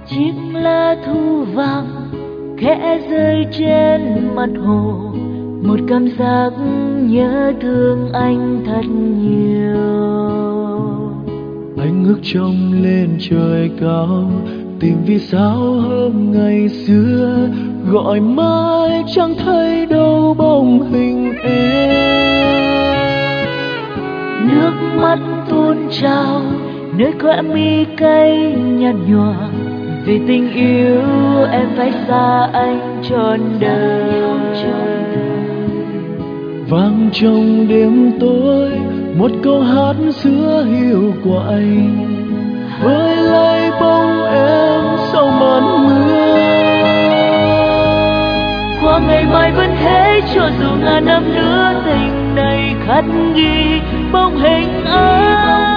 chiếc lá thu vàng khẽ rơi trên mặt hồ, một cảm giác nhớ thương anh thật nhiều. Anh ngước trông lên trời cao, tìm vì sao hôm ngày xưa gọi mãi chẳng thấy đâu bóng hình em. Nước mắt tuôn trào nơi khóe mi cay nhạt nhòa, vì tình yêu em phải xa anh trọn đời. Vang trong đêm tối một câu hát giữa hiu của anh, với lấy bóng em sau màn mưa. Qua ngày mai vẫn thế, cho dù ngàn năm nữa tình này khắc ghi bóng hình anh.